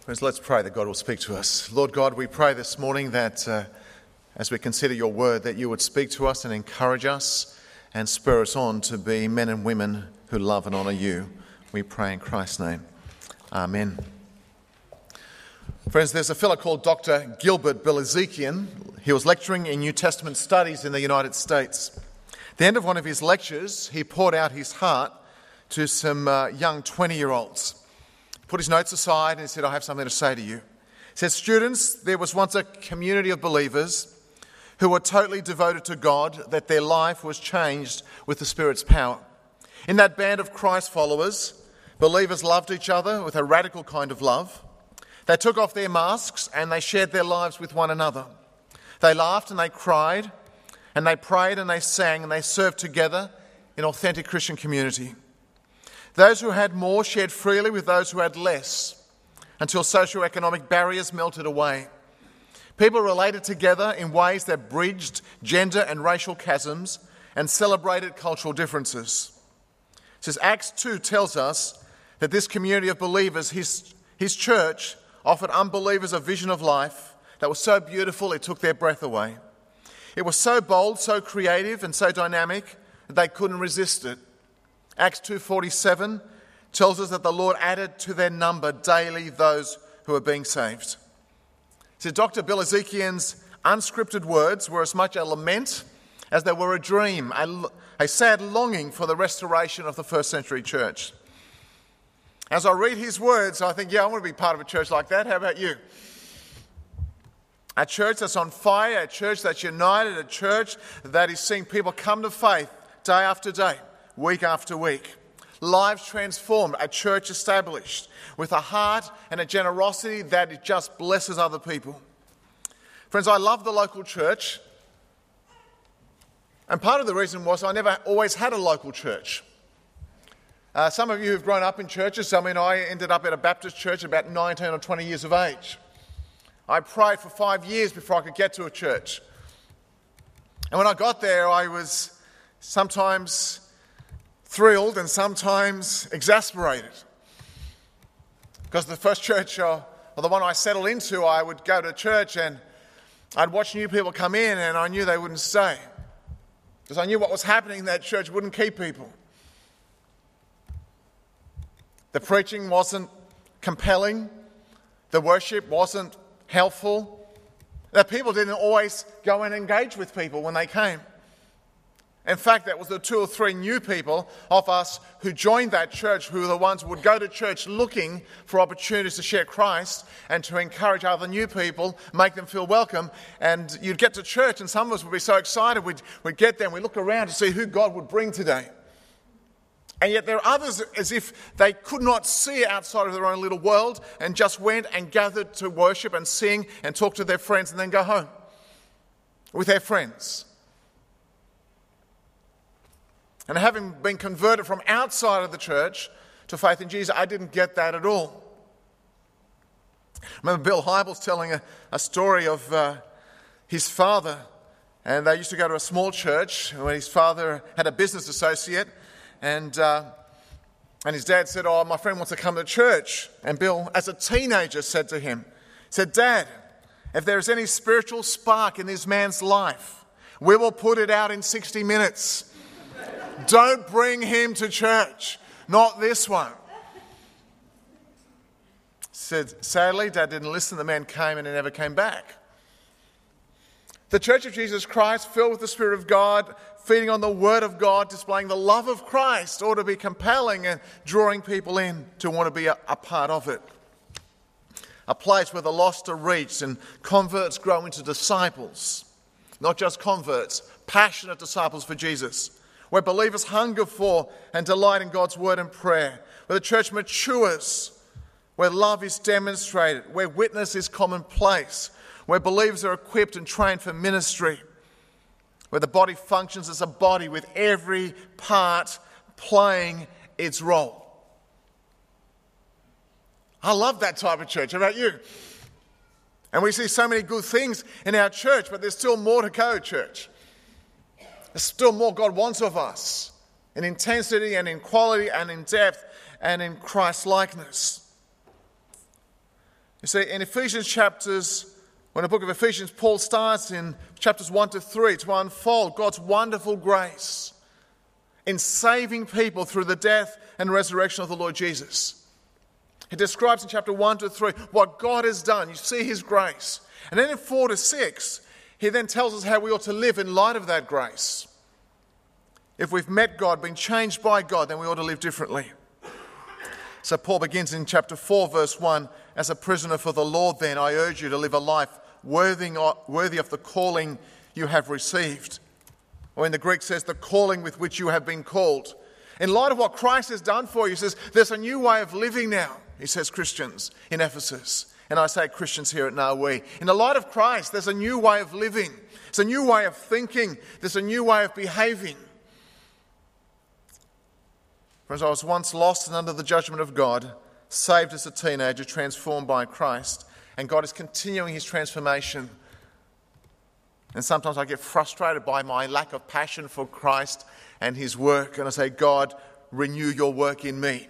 Friends, let's pray that God will speak to us. Lord God, we pray this morning that as we consider your word, that you would speak to us and encourage us and spur us on to be men and women who love and honour you. We pray in Christ's name. Amen. Friends, there's a fellow called Dr. Gilbert Bilezikian. He was lecturing in New Testament studies in the United States. At the end of one of his lectures, he poured out his heart to some young 20-year-olds. Put his notes aside and he said, I have something to say to you. He said, students, there was once a community of believers who were totally devoted to God, that their life was changed with the Spirit's power. In that band of Christ followers, believers loved each other with a radical kind of love. They took off their masks and they shared their lives with one another. They laughed and they cried and they prayed and they sang and they served together in authentic Christian community. Those who had more shared freely with those who had less until socioeconomic barriers melted away. People related together in ways that bridged gender and racial chasms and celebrated cultural differences. It says Acts 2 tells us that this community of believers, his church, offered unbelievers a vision of life that was so beautiful it took their breath away. It was so bold, so creative and so dynamic that they couldn't resist it. Acts 2:47 tells us that the Lord added to their number daily those who were being saved. So Dr. Bilezikian's unscripted words were as much a lament as they were a dream, a sad longing for the restoration of the first century church. As I read his words, I think, I want to be part of a church like that. How about you? A church that's on fire, a church that's united, a church that is seeing people come to faith day after day, week after week. Lives transformed, a church established with a heart and a generosity that it just blesses other people. Friends, I love the local church. And part of the reason was I never always had a local church. Some of you who've grown up in churches, I ended up at a Baptist church at about 19 or 20 years of age. I prayed for 5 years before I could get to a church. And when I got there, I was sometimes thrilled and sometimes exasperated. Because the first church, or the one I settled into, I would go to church and I'd watch new people come in and I knew they wouldn't stay. Because I knew what was happening in that church wouldn't keep people. The preaching wasn't compelling. The worship wasn't helpful. The people didn't always go and engage with people when they came. In fact, that was the 2 or 3 new people of us who joined that church who were the ones who would go to church looking for opportunities to share Christ and to encourage other new people, make them feel welcome. And you'd get to church and some of us would be so excited. We'd get there and we'd look around to see who God would bring today. And yet there are others as if they could not see outside of their own little world and just went and gathered to worship and sing and talk to their friends and then go home with their friends. And having been converted from outside of the church to faith in Jesus, I didn't get that at all. I remember Bill Hybels telling a story of his father, and they used to go to a small church where his father had a business associate, and his dad said, my friend wants to come to church. And Bill, as a teenager, said to him, Dad, if there is any spiritual spark in this man's life, we will put it out in 60 minutes. Don't bring him to church, not this one. Said, sadly, Dad didn't listen. The man came and he never came back. The Church of Jesus Christ, filled with the Spirit of God, feeding on the Word of God, displaying the love of Christ, ought to be compelling and drawing people in to want to be a part of it. A place where the lost are reached and converts grow into disciples. Not just converts, passionate disciples for Jesus. Where believers hunger for and delight in God's word and prayer, where the church matures, where love is demonstrated, where witness is commonplace, where believers are equipped and trained for ministry, where the body functions as a body with every part playing its role. I love that type of church. How about you? And we see so many good things in our church, but there's still more to go, church. There's still more God wants of us in intensity and in quality and in depth and in Christ-likeness. You see, in Ephesians chapters, when the book of Ephesians, Paul starts in chapters 1 to 3 to unfold God's wonderful grace in saving people through the death and resurrection of the Lord Jesus. He describes in chapter 1 to 3 what God has done. You see his grace. And then in 4 to 6, he then tells us how we ought to live in light of that grace. If we've met God, been changed by God, then we ought to live differently. So Paul begins in chapter 4, verse 1, "As a prisoner for the Lord, then, I urge you to live a life worthy of the calling you have received." Or in the Greek says, the calling with which you have been called. In light of what Christ has done for you, he says, there's a new way of living now, he says, Christians in Ephesus. And I say Christians here at Naui. In the light of Christ, there's a new way of living. There's a new way of thinking. There's a new way of behaving. Friends, I was once lost and under the judgment of God, saved as a teenager, transformed by Christ. And God is continuing his transformation. And sometimes I get frustrated by my lack of passion for Christ and his work. And I say, God, renew your work in me.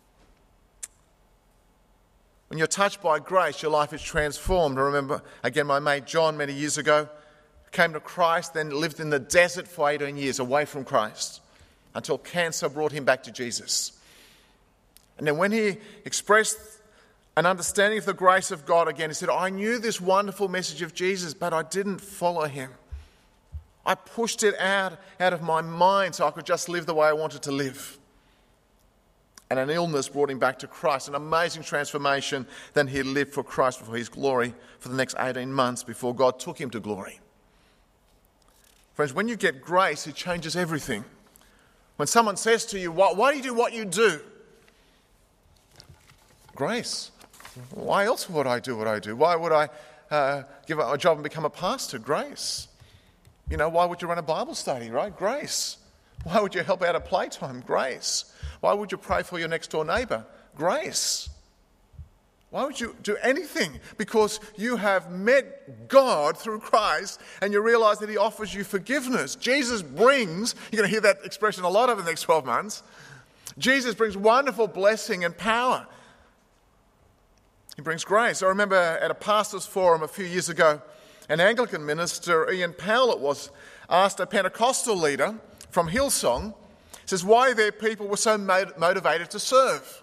When you're touched by grace, your life is transformed. I remember, again, my mate John many years ago came to Christ, then lived in the desert for 18 years away from Christ until cancer brought him back to Jesus. And then when he expressed an understanding of the grace of God again, he said, I knew this wonderful message of Jesus, but I didn't follow him. I pushed it out of my mind so I could just live the way I wanted to live. And an illness brought him back to Christ, an amazing transformation. Then he lived for Christ, for his glory, for the next 18 months before God took him to glory. Friends, when you get grace, it changes everything. When someone says to you, why do you do what you do? Grace. Why else would I do what I do? Why would I give up a job and become a pastor? Grace. You know, why would you run a Bible study, right? Grace. Why would you help out at playtime? Grace. Why would you pray for your next door neighbour? Grace. Why would you do anything? Because you have met God through Christ and you realise that he offers you forgiveness. Jesus brings, you're going to hear that expression a lot over the next 12 months. Jesus brings wonderful blessing and power. He brings grace. I remember at a pastor's forum a few years ago, an Anglican minister, Ian Powlett, was asked a Pentecostal leader from Hillsong, says, why their people were so motivated to serve.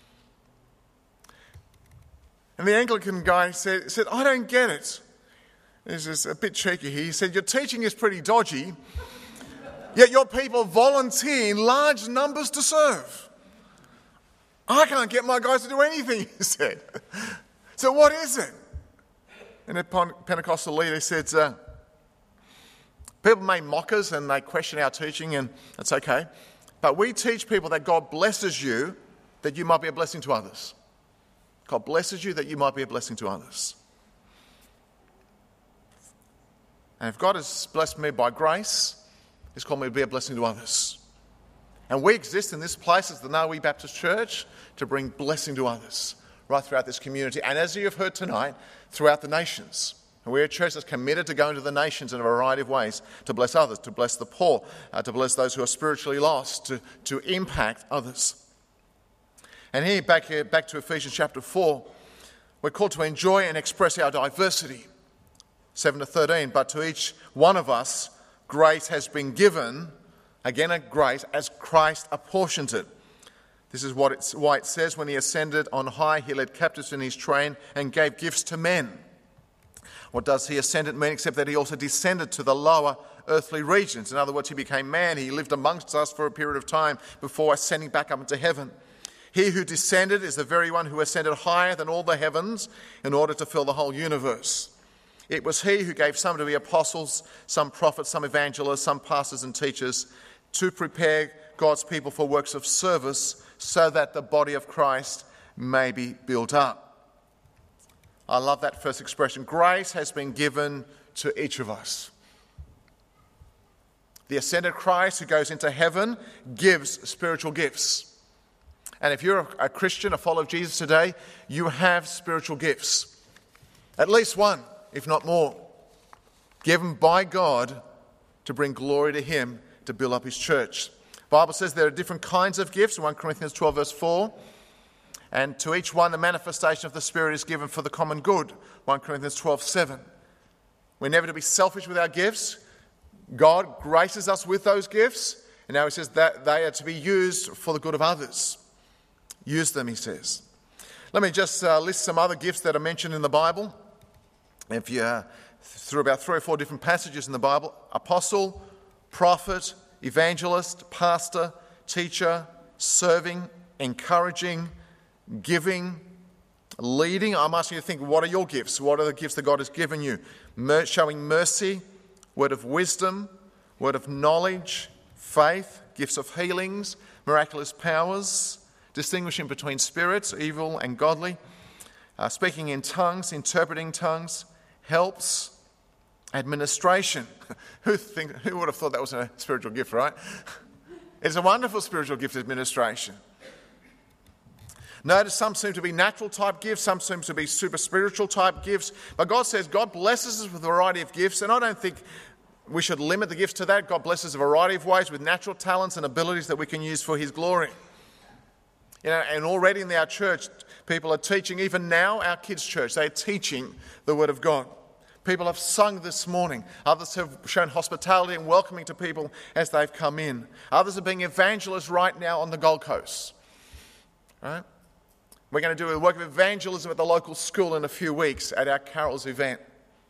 And the Anglican guy said, I don't get it. This is a bit cheeky here. He said, your teaching is pretty dodgy, yet your people volunteer in large numbers to serve. I can't get my guys to do anything, he said. So what is it? And the Pentecostal leader said, people may mock us and they question our teaching, and that's okay. But we teach people that God blesses you that you might be a blessing to others. God blesses you that you might be a blessing to others. And if God has blessed me by grace, he's called me to be a blessing to others. And we exist in this place as the Naui Baptist Church to bring blessing to others right throughout this community. And as you have heard tonight, throughout the nations. And we're a church that's committed to going to the nations in a variety of ways, to bless others, to bless the poor, to bless those who are spiritually lost, to impact others. And here, back to Ephesians chapter 4, we're called to enjoy and express our diversity. 7 to 13, but to each one of us, grace has been given, again a grace, as Christ apportioned it. This is why it says, when he ascended on high, he led captives in his train and gave gifts to men. What does he ascended mean except that he also descended to the lower earthly regions? In other words, he became man. He lived amongst us for a period of time before ascending back up into heaven. He who descended is the very one who ascended higher than all the heavens in order to fill the whole universe. It was he who gave some to be apostles, some prophets, some evangelists, some pastors and teachers to prepare God's people for works of service so that the body of Christ may be built up. I love that first expression. Grace has been given to each of us. The ascended Christ who goes into heaven gives spiritual gifts. And if you're a Christian, a follower of Jesus today, you have spiritual gifts. At least one, if not more, given by God to bring glory to him, to build up his church. The Bible says there are different kinds of gifts, 1 Corinthians 12 verse 4. And to each one, the manifestation of the Spirit is given for the common good. 1 Corinthians 12:7. We're never to be selfish with our gifts. God graces us with those gifts. And now he says that they are to be used for the good of others. Use them, he says. Let me just list some other gifts that are mentioned in the Bible. If you through about 3 or 4 different passages in the Bible: apostle, prophet, evangelist, pastor, teacher, serving, encouraging, giving, leading. I'm asking you to think, what are your gifts? What are the gifts that God has given you? Showing mercy, word of wisdom, word of knowledge, faith, gifts of healings, miraculous powers, distinguishing between spirits, evil and godly, speaking in tongues, interpreting tongues, helps, administration. Who would have thought that was a spiritual gift, right? It's a wonderful spiritual gift, administration. Notice some seem to be natural type gifts, some seem to be super spiritual type gifts, but God says God blesses us with a variety of gifts, and I don't think we should limit the gifts to that. God blesses a variety of ways with natural talents and abilities that we can use for his glory. And already in our church, people are teaching, even now our kids' church, they're teaching the Word of God. People have sung this morning. Others have shown hospitality and welcoming to people as they've come in. Others are being evangelists right now on the Gold Coast. Right? We're going to do a work of evangelism at the local school in a few weeks at our Carols event,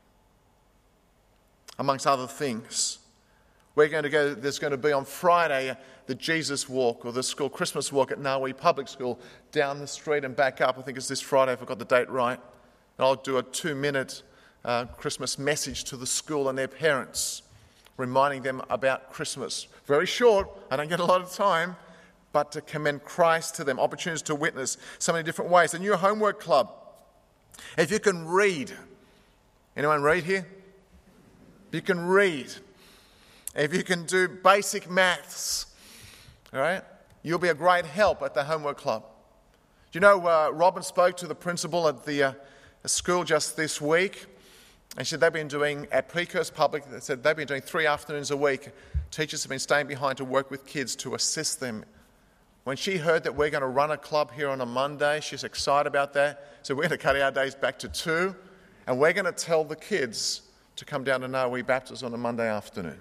amongst other things. There's going to be on Friday the Jesus Walk, or the school Christmas Walk at Narwee Public School, down the street and back up. I think it's this Friday if I got the date right. And I'll do a 2-minute Christmas message to the school and their parents, reminding them about Christmas. Very short, I don't get a lot of time, but to commend Christ to them, opportunities to witness so many different ways. The new homework club. If you can read, anyone read here? If you can read, if you can do basic maths, all right, you'll be a great help at the homework club. Do you know, Robin spoke to the principal at the school just this week, and she said they've been doing, at Precursor Public, they said they've been doing 3 afternoons a week. Teachers have been staying behind to work with kids to assist them. When she heard that we're going to run a club here on a Monday, she's excited about that. So we're going to cut our days back to 2, and we're going to tell the kids to come down to Narwee Baptist on a Monday afternoon.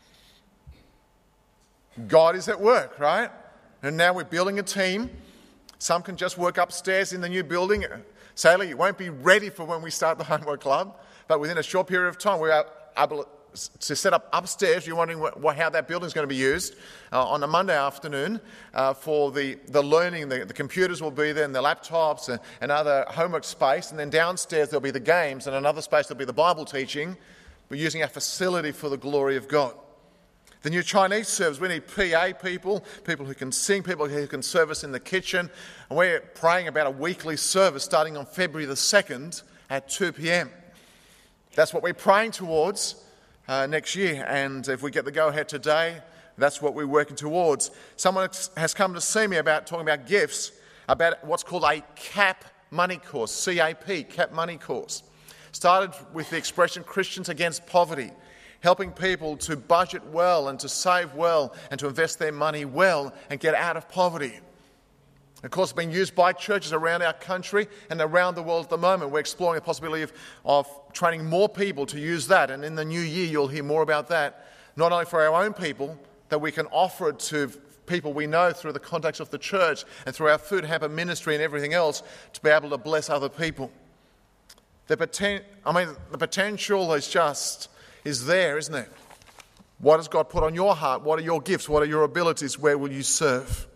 God is at work, right? And now we're building a team. Some can just work upstairs in the new building. Sadly, it won't be ready for when we start the homework club, but within a short period of time, we're able to set up upstairs. You're wondering how that building is going to be used on a Monday afternoon for the learning. The computers will be there, and the laptops and other homework space. And then downstairs there'll be the games, and another space there'll be the Bible teaching. We're using our facility for the glory of God. The new Chinese service, we need PA people who can sing, people who can serve us in the kitchen. And we're praying about a weekly service starting on February the 2nd at 2 p.m. That's what we're praying towards next year. And if we get the go-ahead today, that's what we're working towards. Someone has come to see me about talking about gifts, about what's called a CAP money course, CAP, CAP money course. Started with the expression Christians Against Poverty, helping people to budget well and to save well and to invest their money well and get out of poverty. Of course, it's being used by churches around our country and around the world at the moment. We're exploring the possibility of training more people to use that. And in the new year, you'll hear more about that, not only for our own people, that we can offer it to people we know through the contacts of the church and through our food hamper ministry and everything else to be able to bless other people. The potential is there, isn't it? What has God put on your heart? What are your gifts? What are your abilities? Where will you serve?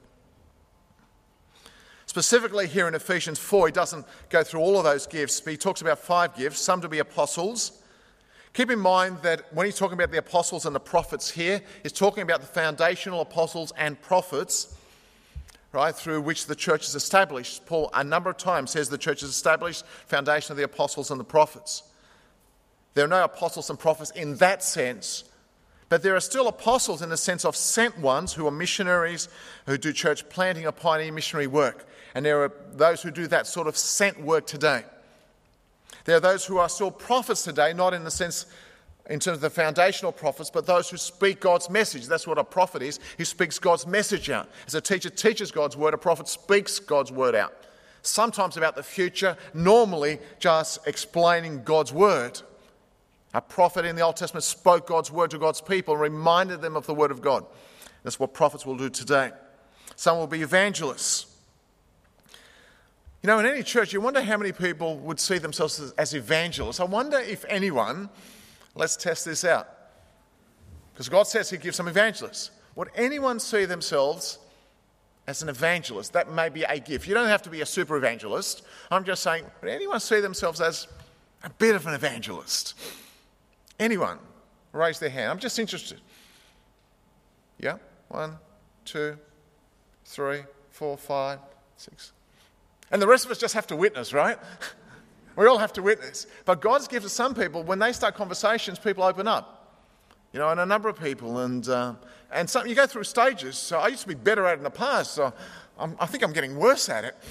Specifically here in Ephesians 4, he doesn't go through all of those gifts, but he talks about 5 gifts, some to be apostles. Keep in mind that when he's talking about the apostles and the prophets here, he's talking about the foundational apostles and prophets, right, through which the church is established. Paul a number of times says the church is established, foundation of the apostles and the prophets. There are no apostles and prophets in that sense, but there are still apostles in the sense of sent ones who are missionaries, who do church planting or pioneer missionary work. And there are those who do that sort of sent work today. There are those who are still prophets today, not in the sense, in terms of the foundational prophets, but those who speak God's message. That's what a prophet is. He speaks God's message out. As a teacher teaches God's word, a prophet speaks God's word out. sometimes about the future, normally just explaining God's word. A prophet in the Old Testament spoke God's word to God's people and reminded them of the word of God. That's what prophets will do today. Some will be evangelists. You know, in any church, you wonder how many people would see themselves as evangelists. I wonder if anyone, let's test this out, because God says he gives some evangelists. Would anyone see themselves as an evangelist? That may be a gift. You don't have to be a super evangelist. I'm just saying, would anyone see themselves as a bit of an evangelist? Anyone? Raise their hand. I'm just interested. Yeah? 1, 2, 3, 4, 5, 6. And the rest of us just have to witness, right? We all have to witness. But God's gift to some people, when they start conversations, people open up. You know, and a number of people. And some, you go through stages. So I used to be better at it in the past, so I think I'm getting worse at it.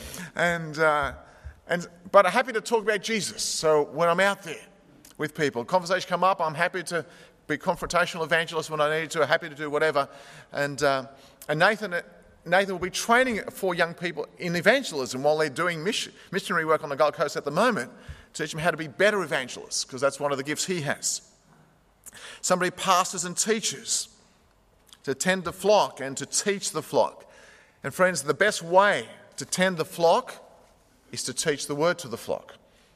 But I'm happy to talk about Jesus. So when I'm out there with people, conversation come up, I'm happy to be confrontational evangelist when I need to, happy to do whatever. And Nathan will be training for young people in evangelism while they're doing missionary work on the Gold Coast at the moment, to teach them how to be better evangelists, because that's one of the gifts he has. Somebody pastors and teaches to tend the flock and to teach the flock. And friends, the best way to tend the flock is to teach the word to the flock.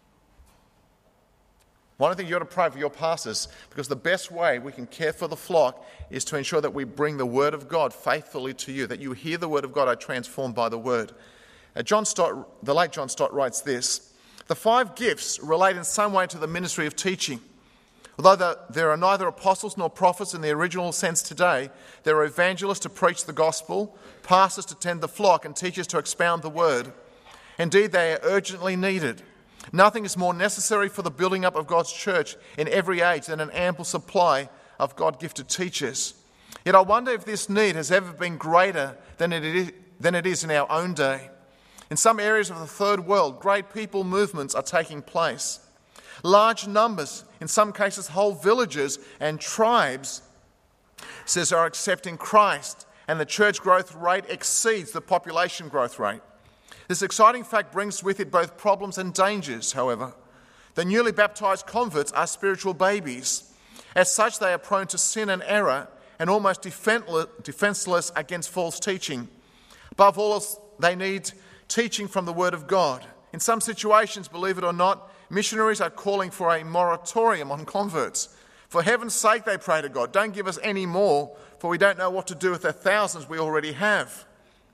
One thing you ought to pray for your pastors, because the best way we can care for the flock is to ensure that we bring the word of God faithfully to you, that you hear the word of God are transformed by the word. The late John Stott writes this: the 5 gifts relate in some way to the ministry of teaching. Although there are neither apostles nor prophets in the original sense today, there are evangelists to preach the gospel, pastors to tend the flock, and teachers to expound the word. Indeed, they are urgently needed. Nothing is more necessary for the building up of God's church in every age than an ample supply of God-gifted teachers. Yet I wonder if this need has ever been greater than it is in our own day. In some areas of the third world, great people movements are taking place. Large numbers, in some cases whole villages and tribes, are accepting Christ, and the church growth rate exceeds the population growth rate. This exciting fact brings with it both problems and dangers, however. The newly baptized converts are spiritual babies. As such, they are prone to sin and error and almost defenseless against false teaching. Above all, they need teaching from the Word of God. In some situations, believe it or not, missionaries are calling for a moratorium on converts. For heaven's sake, they pray to God, don't give us any more, for we don't know what to do with the thousands we already have.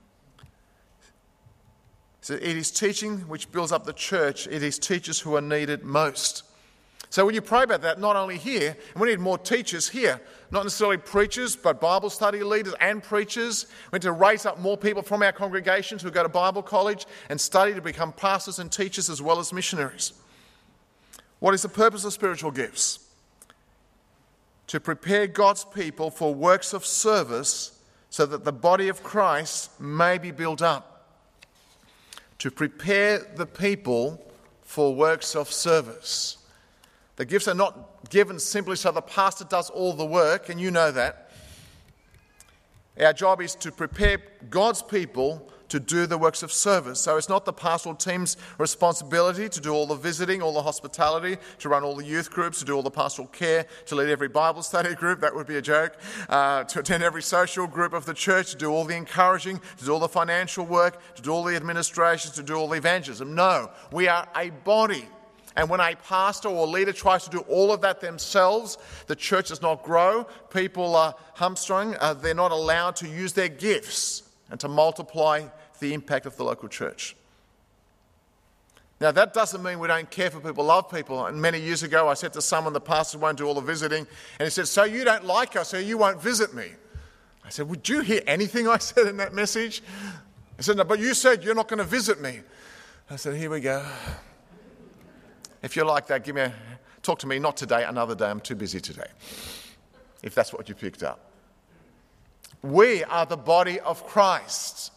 So it is teaching which builds up the church. It is teachers who are needed most. So when you pray about that, not only here, and we need more teachers here, not necessarily preachers, but Bible study leaders and preachers. We need to raise up more people from our congregations who go to Bible college and study to become pastors and teachers as well as missionaries. What is the purpose of spiritual gifts? To prepare God's people for works of service so that the body of Christ may be built up. To prepare the people for works of service. The gifts are not given simply so the pastor does all the work, and you know that. Our job is to prepare God's people to do the works of service. So it's not the pastoral team's responsibility to do all the visiting, all the hospitality, to run all the youth groups, to do all the pastoral care, to lead every Bible study group, that would be a joke, to attend every social group of the church, to do all the encouraging, to do all the financial work, to do all the administration, to do all the evangelism. No, we are a body. And when a pastor or leader tries to do all of that themselves, the church does not grow. People are hamstrung. They're not allowed to use their gifts and to multiply the impact of the local church. Now, that doesn't mean we don't care for people, love people. And many years ago, I said to someone, the pastor won't do all the visiting. And he said, so you don't like us, so you won't visit me. I said, would you hear anything I said in that message? I said, no, but you said you're not going to visit me. I said, here we go. If you're like that, talk to me, not today, another day. I'm too busy today. If that's what you picked up. We are the body of Christ.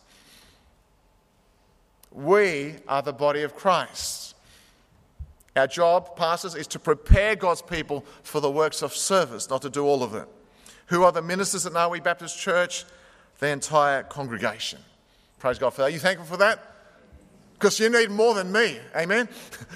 We are the body of Christ. Our job, pastors, is to prepare God's people for the works of service, not to do all of it. Who are the ministers at Narwee Baptist Church? The entire congregation. Praise God for that. Are you thankful for that? Because you need more than me. Amen?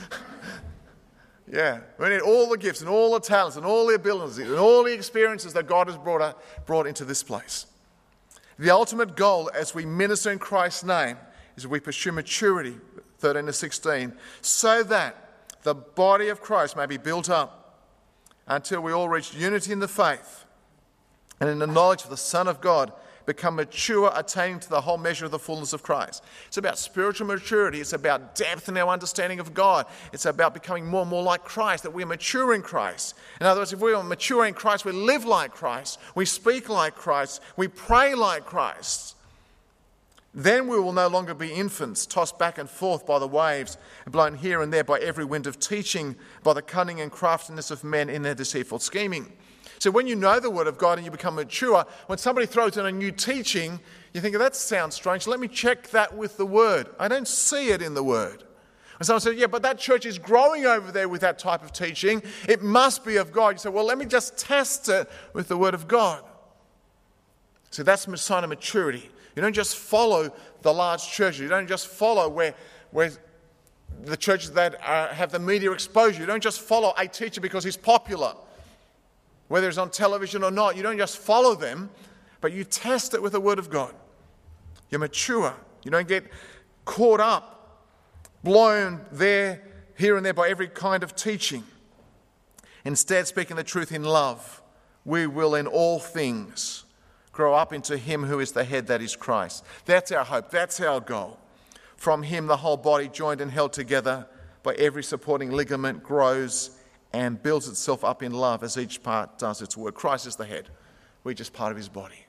Yeah. We need all the gifts and all the talents and all the abilities and all the experiences that God has brought into this place. The ultimate goal as we minister in Christ's name is that we pursue maturity, 13 to 16, so that the body of Christ may be built up until we all reach unity in the faith and in the knowledge of the Son of God, become mature, attaining to the whole measure of the fullness of Christ. It's about spiritual maturity. It's about depth in our understanding of God. It's about becoming more and more like Christ, that we are mature in Christ. In other words, if we are mature in Christ, we live like Christ, we speak like Christ, we pray like Christ. Then we will no longer be infants, tossed back and forth by the waves, and blown here and there by every wind of teaching, by the cunning and craftiness of men in their deceitful scheming. So when you know the Word of God and you become mature, when somebody throws in a new teaching, you think, that sounds strange. Let me check that with the Word. I don't see it in the Word. And someone says, yeah, but that church is growing over there with that type of teaching. It must be of God. You say, well, let me just test it with the Word of God. So that's a sign of maturity. You don't just follow the large churches. You don't just follow where the churches that have the media exposure. You don't just follow a teacher because he's popular. Whether it's on television or not, you don't just follow them, but you test it with the Word of God. You're mature. You don't get caught up, blown here and there by every kind of teaching. Instead, speaking the truth in love, we will in all things grow up into Him who is the head, that is Christ. That's our hope. That's our goal. From Him, the whole body, joined and held together by every supporting ligament, grows and builds itself up in love as each part does its work. Christ is the head. We're just part of His body.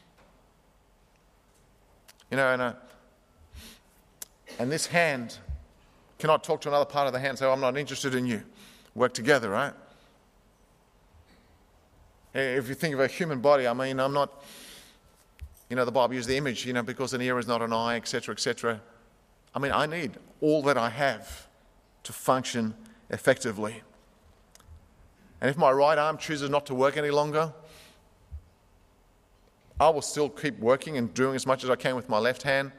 You know, and this hand cannot talk to another part of the hand and say, I'm not interested in you. Work together, right? If you think of a human body, I mean, I'm not, the Bible uses the image, because an ear is not an eye, etc., etc. I mean, I need all that I have to function effectively. And if my right arm chooses not to work any longer, I will still keep working and doing as much as I can with my left hand,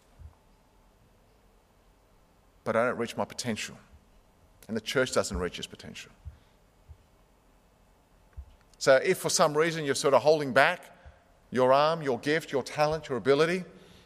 but I don't reach my potential. And the church doesn't reach its potential. So if for some reason you're sort of holding back your arm, your gift, your talent, your ability,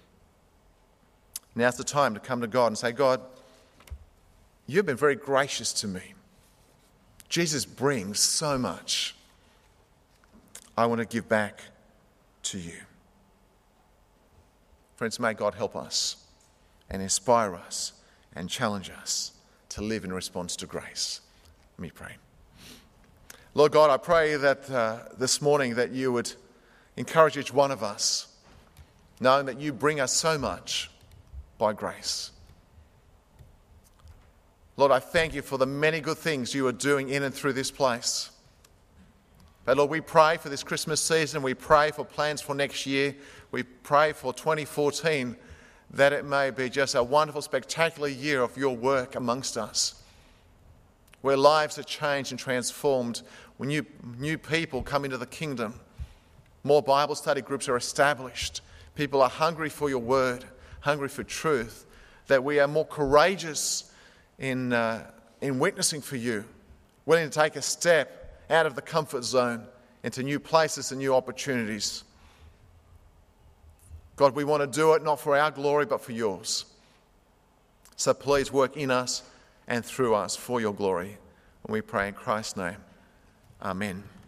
now's the time to come to God and say, God, you've been very gracious to me. Jesus brings so much. I want to give back to you. Friends, may God help us and inspire us and challenge us to live in response to grace. Let me pray. Lord God, I pray that this morning that you would encourage each one of us, knowing that you bring us so much by grace. Lord, I thank you for the many good things you are doing in and through this place. But Lord, we pray for this Christmas season. We pray for plans for next year. We pray for 2014 that it may be just a wonderful, spectacular year of your work amongst us, where lives are changed and transformed, when new people come into the kingdom. More Bible study groups are established. People are hungry for your word, hungry for truth, that we are more courageous in witnessing for you, willing to take a step out of the comfort zone into new places and new opportunities. God, we want to do it not for our glory but for yours. So please work in us and through us for your glory. And we pray in Christ's name. Amen.